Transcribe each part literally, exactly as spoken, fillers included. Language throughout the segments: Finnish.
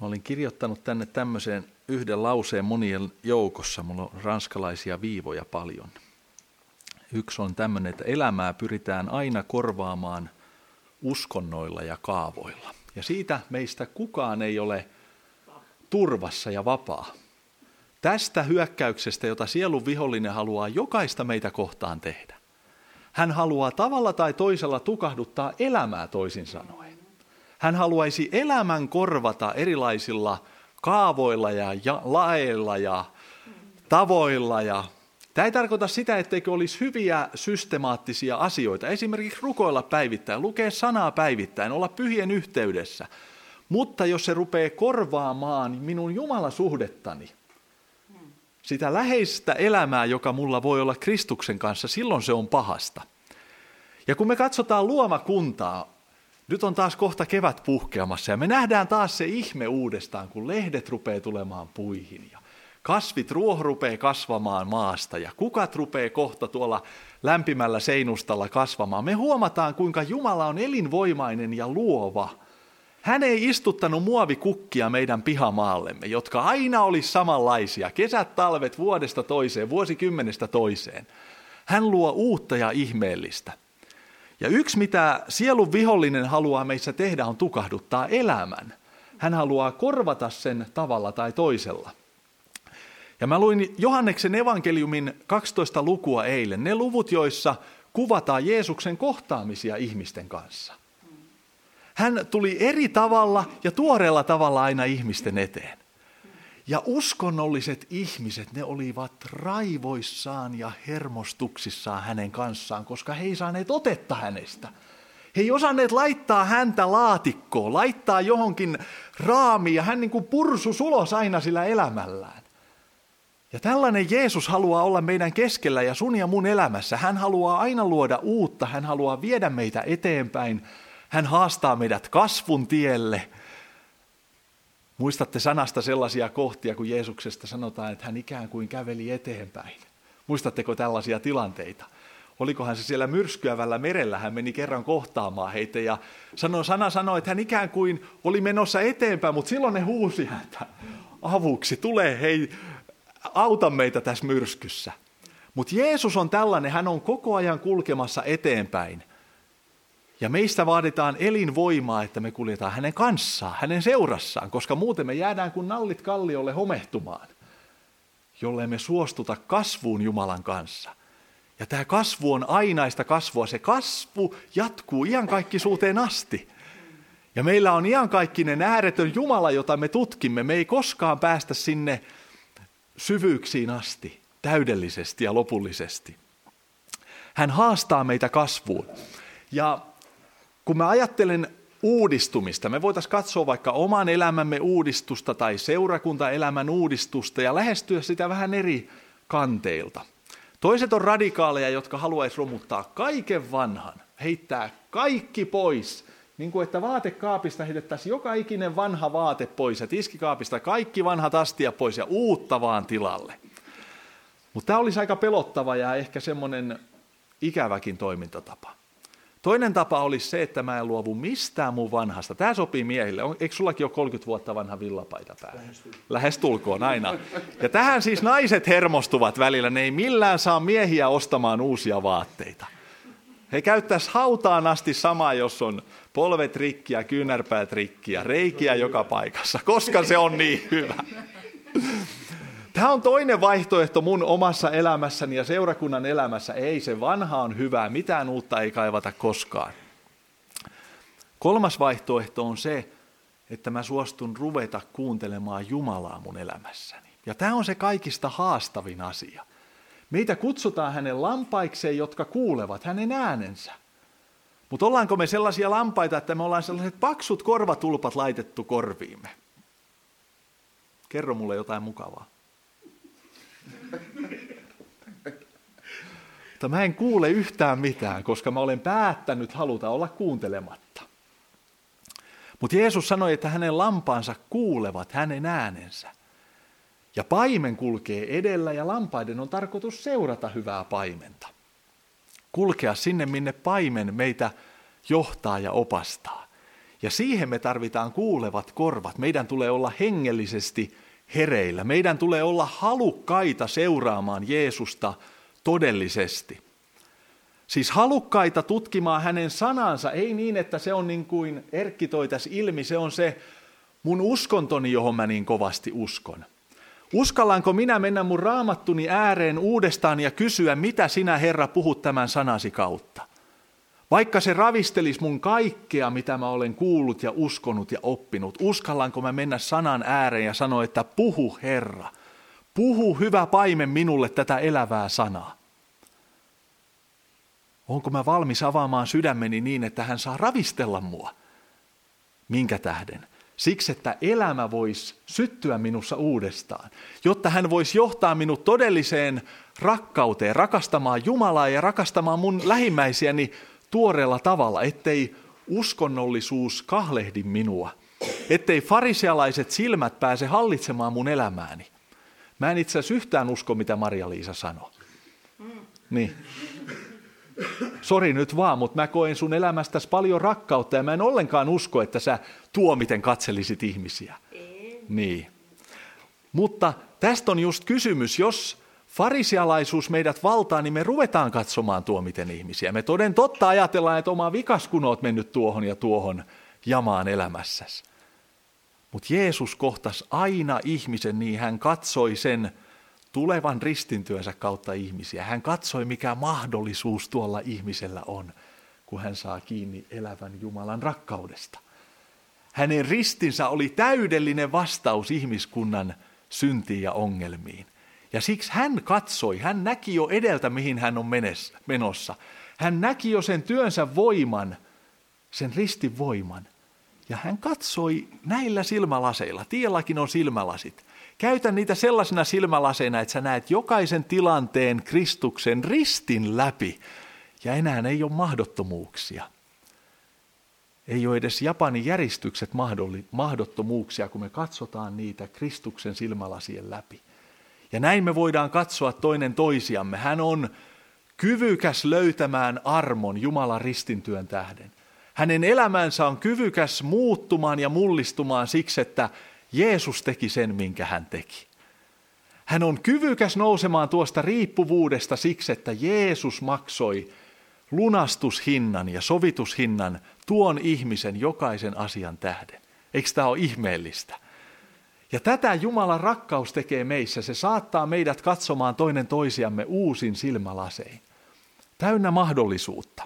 Mä olin kirjoittanut tänne tämmöiseen yhden lauseen monien joukossa. Mulla on ranskalaisia viivoja paljon. Yksi on tämmöinen, että elämää pyritään aina korvaamaan uskonnoilla ja kaavoilla. Ja siitä meistä kukaan ei ole turvassa ja vapaa. Tästä hyökkäyksestä, jota sielun vihollinen haluaa jokaista meitä kohtaan tehdä. Hän haluaa tavalla tai toisella tukahduttaa elämää toisin sanoen. Hän haluaisi elämän korvata erilaisilla kaavoilla ja, ja laeilla ja tavoilla. Ja tämä ei tarkoita sitä, etteikö olisi hyviä systemaattisia asioita. Esimerkiksi rukoilla päivittäin, lukea sanaa päivittäin, olla pyhien yhteydessä. Mutta jos se rupeaa korvaamaan minun Jumalasuhdettani, sitä läheistä elämää, joka mulla voi olla Kristuksen kanssa, silloin se on pahasta. Ja kun me katsotaan luomakuntaa, nyt on taas kohta kevät puhkeamassa ja me nähdään taas se ihme uudestaan, kun lehdet rupeaa tulemaan puihin ja kasvit, ruoho rupeaa kasvamaan maasta ja kukat rupeaa kohta tuolla lämpimällä seinustalla kasvamaan. Me huomataan, kuinka Jumala on elinvoimainen ja luova. Hän ei istuttanut muovikukkia meidän pihamaallemme, jotka aina olisi samanlaisia, kesät, talvet, vuodesta toiseen, vuosikymmenestä toiseen. Hän luo uutta ja ihmeellistä. Ja yksi, mitä sielun vihollinen haluaa meissä tehdä, on tukahduttaa elämän. Hän haluaa korvata sen tavalla tai toisella. Ja mä luin Johanneksen evankeliumin kaksitoista lukua eilen, ne luvut, joissa kuvataan Jeesuksen kohtaamisia ihmisten kanssa. Hän tuli eri tavalla ja tuoreella tavalla aina ihmisten eteen. Ja uskonnolliset ihmiset, ne olivat raivoissaan ja hermostuksissaan hänen kanssaan, koska he ei saaneet otetta hänestä. He ei osanneet laittaa häntä laatikkoon, laittaa johonkin raamiin ja hän niin kuin pursus ulos aina sillä elämällään. Ja tällainen Jeesus haluaa olla meidän keskellä ja sun ja mun elämässä. Hän haluaa aina luoda uutta, hän haluaa viedä meitä eteenpäin. Hän haastaa meidät kasvun tielle. Muistatte sanasta sellaisia kohtia, kun Jeesuksesta sanotaan, että hän ikään kuin käveli eteenpäin. Muistatteko tällaisia tilanteita? Olikohan se siellä myrskyävällä merellä, hän meni kerran kohtaamaan heitä ja sanoi, sana sanoi, että hän ikään kuin oli menossa eteenpäin, mutta silloin ne huusi häntä avuksi. Tule, hei, auta meitä tässä myrskyssä. Mutta Jeesus on tällainen, hän on koko ajan kulkemassa eteenpäin. Ja meistä vaaditaan elinvoimaa, että me kuljetaan hänen kanssaan, hänen seurassaan, koska muuten me jäädään kuin nallit kalliolle homehtumaan, jollei me suostuta kasvuun Jumalan kanssa. Ja tämä kasvu on ainaista kasvua, se kasvu jatkuu iankaikkisuuteen asti. Ja meillä on iankaikkinen ääretön Jumala, jota me tutkimme, me ei koskaan päästä sinne syvyyksiin asti, täydellisesti ja lopullisesti. Hän haastaa meitä kasvuun. Ja kun mä ajattelen uudistumista, me voitaisiin katsoa vaikka oman elämämme uudistusta tai seurakuntaelämän uudistusta ja lähestyä sitä vähän eri kanteilta. Toiset on radikaaleja, jotka haluaisi romuttaa kaiken vanhan, heittää kaikki pois, niin kuin että vaatekaapista heitettäisiin joka ikinen vanha vaate pois ja tiskikaapista kaikki vanhat astiat pois ja uutta vaan tilalle. Mutta tämä olisi aika pelottava ja ehkä semmoinen ikäväkin toimintatapa. Toinen tapa olisi se, että mä en luovu mistään mun vanhasta. Tämä sopii miehille. Eikö sullakin ole kolmekymmentä vuotta vanha villapaita päällä? Lähestulkoon aina. Ja tähän siis naiset hermostuvat välillä. Ne ei millään saa miehiä ostamaan uusia vaatteita. He käyttäisi hautaan asti samaa, jos on polvet rikkiä, kyynärpäät rikkiä, reikiä joka paikassa, koska se on niin hyvä. Tämä on toinen vaihtoehto mun omassa elämässäni ja seurakunnan elämässä. Ei, se vanha on hyvää, mitään uutta ei kaivata koskaan. Kolmas vaihtoehto on se, että mä suostun ruveta kuuntelemaan Jumalaa mun elämässäni. Ja tämä on se kaikista haastavin asia. Meitä kutsutaan hänen lampaikseen, jotka kuulevat hänen äänensä. Mutta ollaanko me sellaisia lampaita, että me ollaan sellaiset paksut korvatulpat laitettu korviimme? Kerro mulle jotain mukavaa. Mutta mä en kuule yhtään mitään, koska mä olen päättänyt haluta olla kuuntelematta. Mutta Jeesus sanoi, että hänen lampaansa kuulevat hänen äänensä. Ja paimen kulkee edellä ja lampaiden on tarkoitus seurata hyvää paimenta. Kulkea sinne, minne paimen meitä johtaa ja opastaa. Ja siihen me tarvitaan kuulevat korvat. Meidän tulee olla hengellisesti hereillä. Meidän tulee olla halukkaita seuraamaan Jeesusta todellisesti. Siis halukkaita tutkimaan hänen sanansa, ei niin, että se on niin kuin Erkki toi tässä ilmi, se on se mun uskontoni, johon mä niin kovasti uskon. Uskallanko minä mennä mun raamattuni ääreen uudestaan ja kysyä, mitä sinä, Herra, puhut tämän sanasi kautta? Vaikka se ravistelisi mun kaikkea, mitä mä olen kuullut ja uskonut ja oppinut, uskallanko mä mennä sanan ääreen ja sanoa, että puhu, Herra, puhu, hyvä paimen, minulle tätä elävää sanaa. Onko mä valmis avaamaan sydämeni niin, että hän saa ravistella mua? Minkä tähden? Siksi, että elämä voisi syttyä minussa uudestaan, jotta hän voisi johtaa minut todelliseen rakkauteen, rakastamaan Jumalaa ja rakastamaan mun lähimmäisiäni tuoreella tavalla, ettei uskonnollisuus kahlehdi minua, ettei farisealaiset silmät pääse hallitsemaan mun elämääni. Mä en itse asiassa yhtään usko, mitä Maria-Liisa sanoi. Niin. Sori nyt vaan, mutta mä koen sun elämästäsi paljon rakkautta ja mä en ollenkaan usko, että sä tuomiten katselisit ihmisiä. Ei. Niin. Mutta tästä on just kysymys, jos farisialaisuus meidät valtaa, niin me ruvetaan katsomaan tuomiten ihmisiä. Me toden totta ajatellaan, että oma vikas kun oot mennyt tuohon ja tuohon jamaan elämässäsi. Mutta Jeesus kohtasi aina ihmisen niin, hän katsoi sen tulevan ristintyönsä kautta ihmisiä. Hän katsoi, mikä mahdollisuus tuolla ihmisellä on, kun hän saa kiinni elävän Jumalan rakkaudesta. Hänen ristinsä oli täydellinen vastaus ihmiskunnan syntiin ja ongelmiin. Ja siksi hän katsoi, hän näki jo edeltä, mihin hän on menossa. Hän näki jo sen työnsä voiman, sen ristin voiman. Ja hän katsoi näillä silmälaseilla. Tiellakin on silmälasit. Käytä niitä sellaisena silmälaseina, että sä näet jokaisen tilanteen Kristuksen ristin läpi. Ja enää ei ole mahdottomuuksia. Ei ole edes Japanin järistykset mahdottomuuksia, kun me katsotaan niitä Kristuksen silmälasien läpi. Ja näin me voidaan katsoa toinen toisiamme. Hän on kyvykäs löytämään armon Jumalan ristintyön tähden. Hänen elämänsä on kyvykäs muuttumaan ja mullistumaan siksi, että Jeesus teki sen, minkä hän teki. Hän on kyvykäs nousemaan tuosta riippuvuudesta siksi, että Jeesus maksoi lunastushinnan ja sovitushinnan tuon ihmisen jokaisen asian tähden. Eikö tämä ole ihmeellistä? Ja tätä Jumalan rakkaus tekee meissä. Se saattaa meidät katsomaan toinen toisiamme uusin silmälasein. Täynnä mahdollisuutta.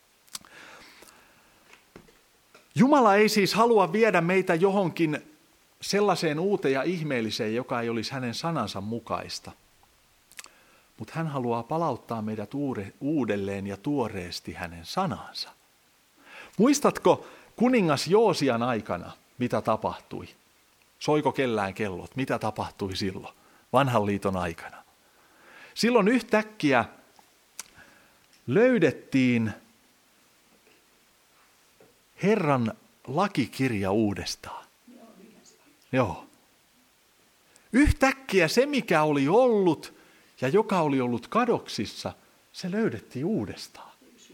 Jumala ei siis halua viedä meitä johonkin sellaiseen uuteen ja ihmeelliseen, joka ei olisi hänen sanansa mukaista. Mutta hän haluaa palauttaa meidät uudelleen ja tuoreesti hänen sanansa. Muistatko kuningas Joosian aikana, mitä tapahtui? Soiko kellään kellot? Mitä tapahtui silloin, vanhan liiton aikana? Silloin yhtäkkiä löydettiin Herran lakikirja uudestaan. Joo. Yhtäkkiä se, mikä oli ollut ja joka oli ollut kadoksissa, se löydettiin uudestaan.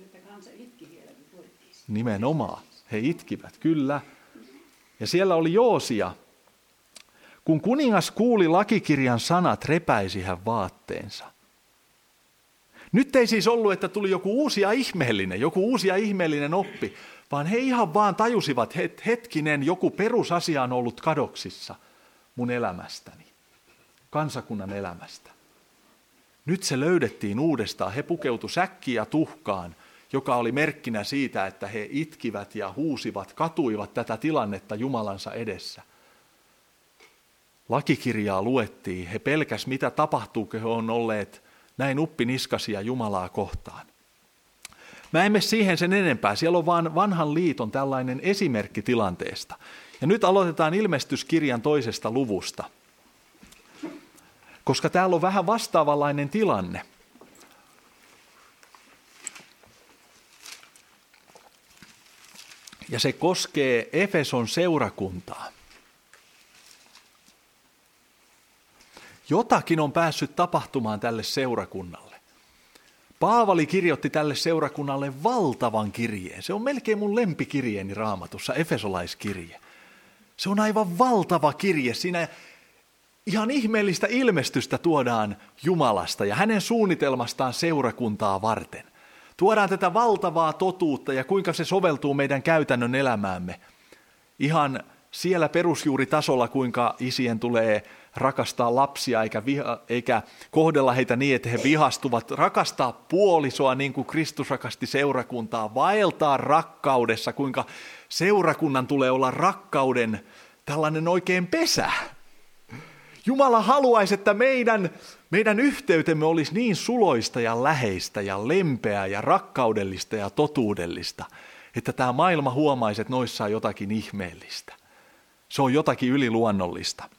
Nimenomaan. He itkivät, kyllä. Ja siellä oli Joosia. Kun kuningas kuuli lakikirjan sanat, repäisi hän vaatteensa. Nyt ei siis ollut, että tuli joku uusi ja ihmeellinen, joku uusi ja ihmeellinen oppi, vaan he ihan vaan tajusivat, että hetkinen, joku perusasia on ollut kadoksissa mun elämästäni, kansakunnan elämästä. Nyt se löydettiin uudestaan. He pukeutu säkkiin ja tuhkaan, joka oli merkkinä siitä, että he itkivät ja huusivat, katuivat tätä tilannetta Jumalansa edessä. Lakikirjaa luettiin, he pelkäs mitä tapahtuu, kun he on olleet näin uppiniskasia Jumalaa kohtaan. Mä emme siihen sen enempää, siellä on vaan vanhan liiton tällainen esimerkki tilanteesta. Ja nyt aloitetaan ilmestyskirjan toisesta luvusta, koska täällä on vähän vastaavanlainen tilanne. Ja se koskee Efeson seurakuntaa. Jotakin on päässyt tapahtumaan tälle seurakunnalle. Paavali kirjoitti tälle seurakunnalle valtavan kirjeen. Se on melkein mun lempikirjeeni Raamatussa, Efesolaiskirje. Se on aivan valtava kirje. Siinä ihan ihmeellistä ilmestystä tuodaan Jumalasta ja hänen suunnitelmastaan seurakuntaa varten. Tuodaan tätä valtavaa totuutta ja kuinka se soveltuu meidän käytännön elämäämme. Ihan siellä perusjuuritasolla, kuinka isien tulee rakastaa lapsia eikä, viha, eikä kohdella heitä niin, että he vihastuvat. Rakastaa puolisoa niin kuin Kristus rakasti seurakuntaa. Vaeltaa rakkaudessa, kuinka seurakunnan tulee olla rakkauden tällainen oikein pesä. Jumala haluaisi, että meidän, meidän yhteytemme olisi niin suloista ja läheistä ja lempeää ja rakkaudellista ja totuudellista, että tämä maailma huomaisi, että noissa on jotakin ihmeellistä. Se on jotakin yliluonnollista.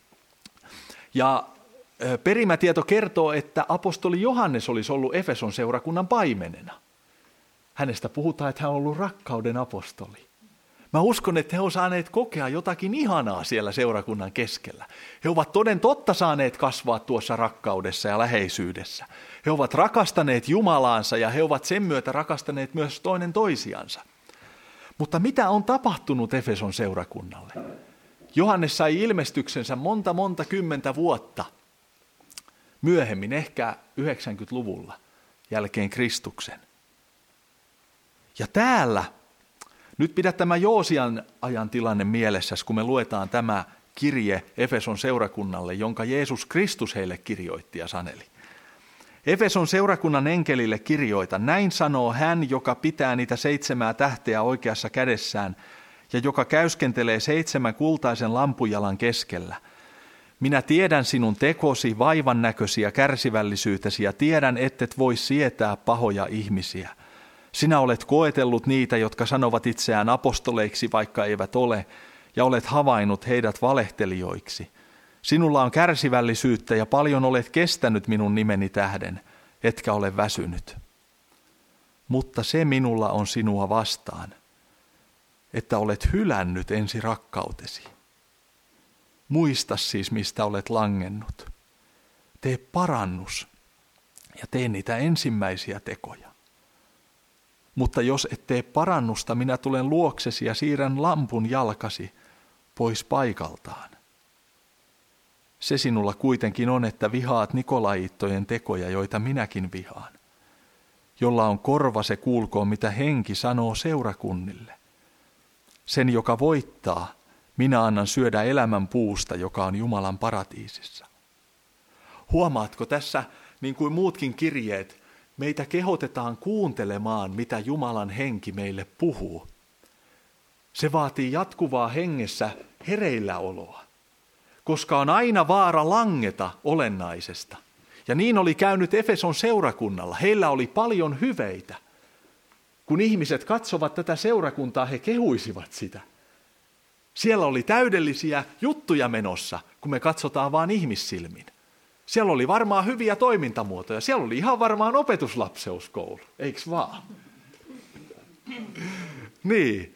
Ja perimätieto kertoo, että apostoli Johannes olisi ollut Efeson seurakunnan paimenena. Hänestä puhutaan, että hän on ollut rakkauden apostoli. Mä uskon, että he ovat saaneet kokea jotakin ihanaa siellä seurakunnan keskellä. He ovat toden totta saaneet kasvaa tuossa rakkaudessa ja läheisyydessä. He ovat rakastaneet Jumalaansa ja he ovat sen myötä rakastaneet myös toinen toisiansa. Mutta mitä on tapahtunut Efeson seurakunnalle? Johannes sai ilmestyksensä monta monta kymmentä vuotta myöhemmin, ehkä yhdeksänkymmentäluvulla jälkeen Kristuksen. Ja täällä, nyt pidä tämä Joosian ajan tilanne mielessä, kun me luetaan tämä kirje Efeson seurakunnalle, jonka Jeesus Kristus heille kirjoitti ja saneli. Efeson seurakunnan enkelille kirjoita, näin sanoo hän, joka pitää niitä seitsemää tähteä oikeassa kädessään ja joka käyskentelee seitsemän kultaisen lampujalan keskellä. Minä tiedän sinun tekosi, vaivan näköisiä kärsivällisyytesi ja tiedän, ettet voi sietää pahoja ihmisiä. Sinä olet koetellut niitä, jotka sanovat itseään apostoleiksi, vaikka eivät ole, ja olet havainnut heidät valehtelijoiksi. Sinulla on kärsivällisyyttä ja paljon olet kestänyt minun nimeni tähden, etkä ole väsynyt. Mutta se minulla on sinua vastaan, että olet hylännyt ensi rakkautesi. Muista siis, mistä olet langennut. Tee parannus ja tee niitä ensimmäisiä tekoja. Mutta jos et tee parannusta, minä tulen luoksesi ja siirrän lampun jalkasi pois paikaltaan. Se sinulla kuitenkin on, että vihaat Nikolaittojen tekoja, joita minäkin vihaan. Jolla on korva, se kuulkoon, mitä henki sanoo seurakunnille. Sen, joka voittaa, minä annan syödä elämän puusta, joka on Jumalan paratiisissa. Huomaatko tässä, niin kuin muutkin kirjeet, meitä kehotetaan kuuntelemaan, mitä Jumalan henki meille puhuu. Se vaatii jatkuvaa hengessä hereilläoloa, koska on aina vaara langeta olennaisesta. Ja niin oli käynyt Efeson seurakunnalla. Heillä oli paljon hyveitä. Kun ihmiset katsovat tätä seurakuntaa, he kehuisivat sitä. Siellä oli täydellisiä juttuja menossa, kun me katsotaan vaan ihmissilmin. Siellä oli varmaan hyviä toimintamuotoja. Siellä oli ihan varmaan opetuslapseuskoulu, eikö vaan? Niin.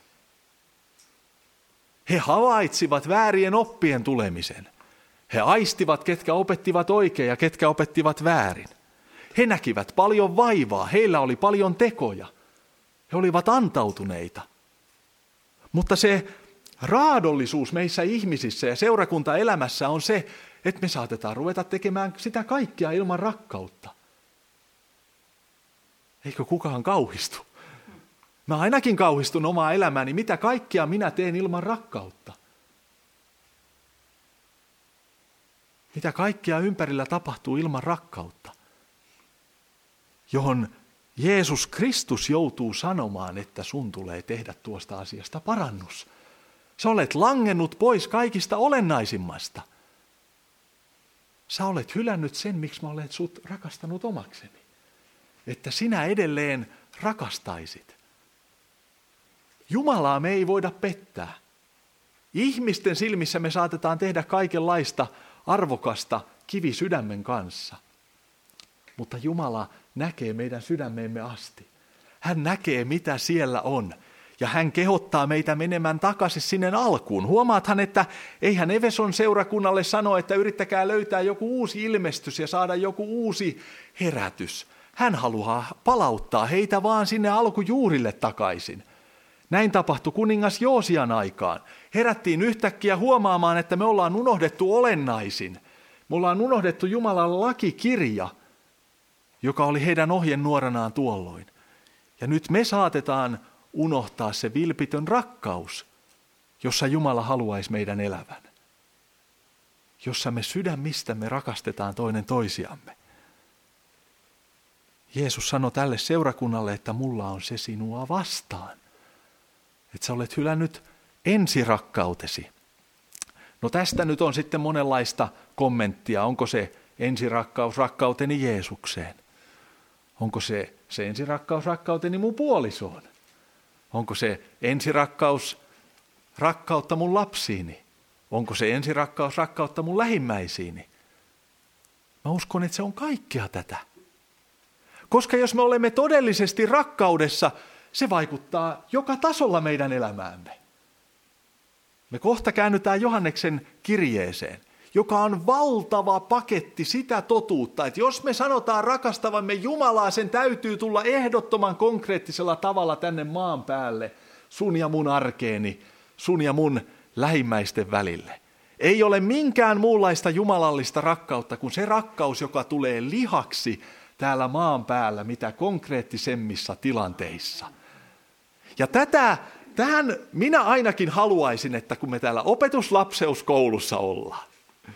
He havaitsivat väärien oppien tulemisen. He aistivat, ketkä opettivat oikein ja ketkä opettivat väärin. He näkivät paljon vaivaa, heillä oli paljon tekoja. He olivat antautuneita. Mutta se raadollisuus meissä ihmisissä ja seurakuntaelämässä on se, että me saatetaan ruveta tekemään sitä kaikkea ilman rakkautta. Eikö kukaan kauhistu? Mä ainakin kauhistun omaa elämääni, mitä kaikkea minä teen ilman rakkautta. Mitä kaikkea ympärillä tapahtuu ilman rakkautta, johon Jeesus Kristus joutuu sanomaan, että sun tulee tehdä tuosta asiasta parannus. Sä olet langennut pois kaikista olennaisimmasta. Sä olet hylännyt sen, miksi mä olen sut rakastanut omakseni. Että sinä edelleen rakastaisit. Jumalaa me ei voida pettää. Ihmisten silmissä me saatetaan tehdä kaikenlaista arvokasta kivi sydämen kanssa. Mutta Jumala näkee meidän sydämeemme asti. Hän näkee, mitä siellä on. Ja hän kehottaa meitä menemään takaisin sinne alkuun. Huomaathan, että eihän Efeson seurakunnalle sano, että yrittäkää löytää joku uusi ilmestys ja saada joku uusi herätys. hän haluaa palauttaa heitä vaan sinne alkujuurille takaisin. Näin tapahtui kuningas Joosian aikaan. Herättiin yhtäkkiä huomaamaan, että me ollaan unohdettu olennaisin. Me ollaan unohdettu Jumalan lakikirja, joka oli heidän ohjenuoranaan tuolloin. Ja nyt me saatetaan unohtaa se vilpitön rakkaus, jossa Jumala haluaisi meidän elävän. Jossa me sydämistämme rakastetaan toinen toisiamme. Jeesus sanoi tälle seurakunnalle, että mulla on se sinua vastaan. Että sä olet hylännyt ensirakkautesi. No tästä nyt on sitten monenlaista kommenttia. Onko se ensirakkaus rakkauteni Jeesukseen? Onko se, se ensirakkaus rakkauteni mun puolisoon? Onko se ensirakkaus rakkautta mun lapsiini? Onko se ensirakkaus rakkautta mun lähimmäisiini? Mä uskon, että se on kaikkea tätä. Koska jos me olemme todellisesti rakkaudessa, se vaikuttaa joka tasolla meidän elämäämme. Me kohta käännytään Johanneksen kirjeeseen, joka on valtava paketti sitä totuutta, että jos me sanotaan rakastavamme Jumalaa, sen täytyy tulla ehdottoman konkreettisella tavalla tänne maan päälle, sun ja mun arkeeni, sun ja mun lähimmäisten välille. Ei ole minkään muunlaista jumalallista rakkautta kuin se rakkaus, joka tulee lihaksi täällä maan päällä, mitä konkreettisemmissa tilanteissa. Ja tätä, tähän minä ainakin haluaisin, että kun me täällä opetuslapseuskoulussa ollaan,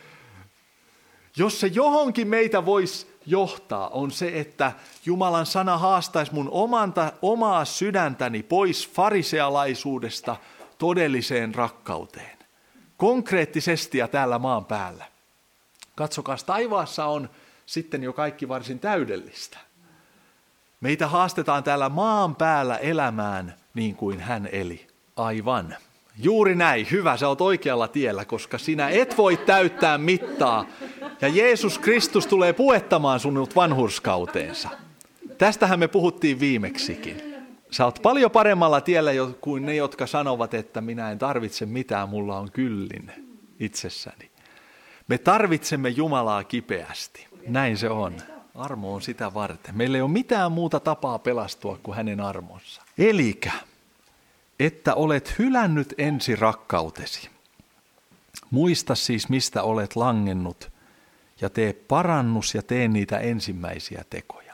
jos se johonkin meitä voisi johtaa, on se, että Jumalan sana haastaisi mun omanta, omaa sydäntäni pois farisealaisuudesta todelliseen rakkauteen. Konkreettisesti ja täällä maan päällä. Katsokaa, taivaassa on sitten jo kaikki varsin täydellistä. Meitä haastetaan täällä maan päällä elämään niin kuin hän eli. Aivan. Juuri näin. Hyvä, sä oot oikealla tiellä, koska sinä et voi täyttää mittaa. Ja Jeesus Kristus tulee puettamaan sinut vanhurskauteensa. Tästähän me puhuttiin viimeksikin. Sä oot paljon paremmalla tiellä kuin ne, jotka sanovat, että minä en tarvitse mitään, mulla on kyllin itsessäni. Me tarvitsemme Jumalaa kipeästi. Näin se on. Armo on sitä varten. Meillä ei ole mitään muuta tapaa pelastua kuin hänen armonsa. Elikä, että olet hylännyt ensi rakkautesi. Muista siis, mistä olet langennut, ja tee parannus ja tee niitä ensimmäisiä tekoja.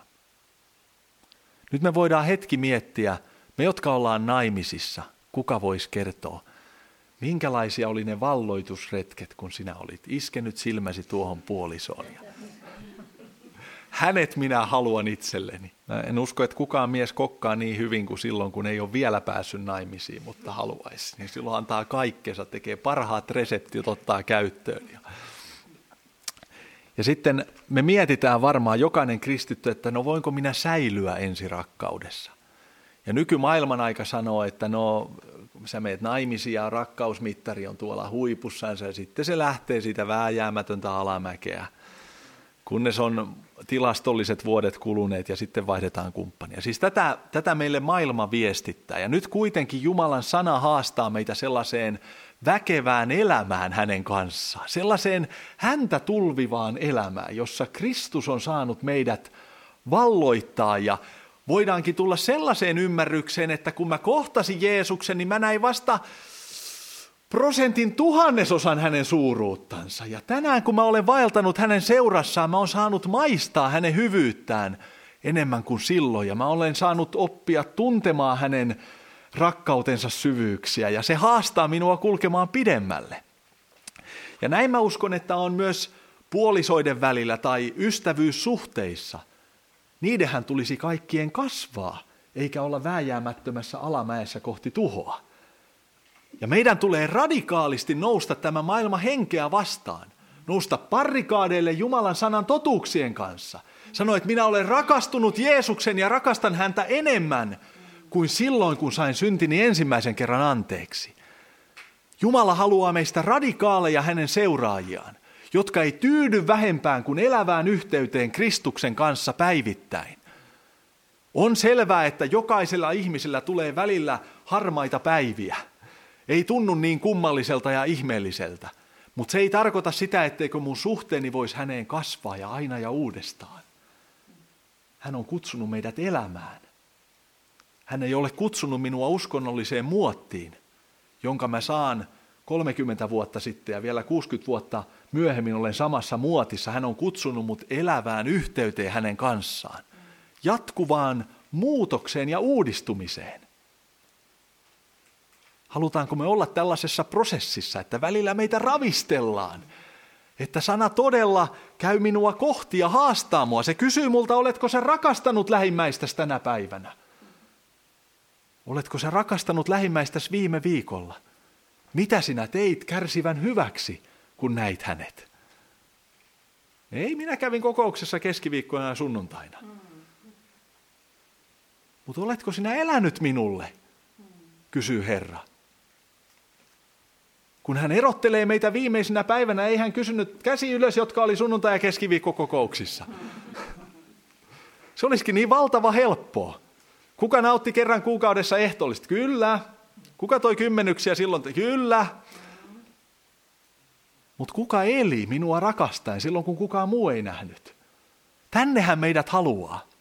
Nyt me voidaan hetki miettiä, me jotka ollaan naimisissa, kuka voisi kertoa, minkälaisia oli ne valloitusretket, kun sinä olit iskenyt silmäsi tuohon puolisoon. Hänet minä haluan itselleni. Mä en usko, että kukaan mies kokkaa niin hyvin kuin silloin, kun ei ole vielä päässyt naimisiin, mutta haluaisi. Niin silloin antaa kaikkensa, tekee parhaat reseptit, ottaa käyttöön. Ja sitten me mietitään varmaan jokainen kristitty, että no voinko minä säilyä ensirakkaudessa. Ja nykymaailman aika sanoo, että no sä meet naimisiin ja rakkausmittari on tuolla huipussansa ja sitten se lähtee siitä vääjäämätöntä alamäkeä. Kunnes on tilastolliset vuodet kuluneet ja sitten vaihdetaan kumppania. Siis tätä, tätä meille maailma viestittää. Ja nyt kuitenkin Jumalan sana haastaa meitä sellaiseen väkevään elämään hänen kanssaan. Sellaiseen häntä tulvivaan elämään, jossa Kristus on saanut meidät valloittaa. Ja voidaankin tulla sellaiseen ymmärrykseen, että kun mä kohtasin Jeesuksen, niin mä näin vasta prosentin tuhannesosan hänen suuruuttansa. Ja tänään kun mä olen vaeltanut hänen seurassaan, mä olen saanut maistaa hänen hyvyyttään enemmän kuin silloin. Ja mä olen saanut oppia tuntemaan hänen rakkautensa syvyyksiä. Ja se haastaa minua kulkemaan pidemmälle. Ja näin mä uskon, että on myös puolisoiden välillä tai ystävyyssuhteissa. Niidenhän tulisi kaikkien kasvaa, eikä olla vääjäämättömässä alamäessä kohti tuhoa. Ja meidän tulee radikaalisti nousta tämän maailman henkeä vastaan. Nousta barrikaadeille Jumalan sanan totuuksien kanssa. Sano, että minä olen rakastunut Jeesuksen ja rakastan häntä enemmän kuin silloin, kun sain syntini ensimmäisen kerran anteeksi. Jumala haluaa meistä radikaaleja hänen seuraajiaan, jotka ei tyydy vähempään kuin elävään yhteyteen Kristuksen kanssa päivittäin. On selvää, että jokaisella ihmisellä tulee välillä harmaita päiviä. Ei tunnu niin kummalliselta ja ihmeelliseltä, mutta se ei tarkoita sitä, etteikö mun suhteeni voisi häneen kasvaa ja aina ja uudestaan. hän on kutsunut meidät elämään. Hän ei ole kutsunut minua uskonnolliseen muottiin, jonka mä saan kolmekymmentä vuotta sitten ja vielä kuusikymmentä vuotta myöhemmin olen samassa muotissa. Hän on kutsunut mut elävään yhteyteen hänen kanssaan, jatkuvaan muutokseen ja uudistumiseen. Halutaanko me olla tällaisessa prosessissa, että välillä meitä ravistellaan, että sana todella käy minua kohti ja haastaa mua. Se kysyy multa, oletko sä rakastanut lähimmäistäsi tänä päivänä? Oletko sä rakastanut lähimmäistäsi viime viikolla? Mitä sinä teit kärsivän hyväksi, kun näit hänet? Ei, minä kävin kokouksessa keskiviikkona ja sunnuntaina. Mutta oletko sinä elänyt minulle? Kysyy Herra. Kun hän erottelee meitä viimeisenä päivänä, ei hän kysynyt käsi ylös, jotka oli sunnuntai- ja keskiviikkokokouksissa. Se olisikin niin valtava helppoa. Kuka nautti kerran kuukaudessa ehtoollista? Kyllä. Kuka toi kymmenyksiä silloin? Kyllä. Mutta kuka eli minua rakastaen silloin, kun kukaan muu ei nähnyt? Tännehän meidät haluaa.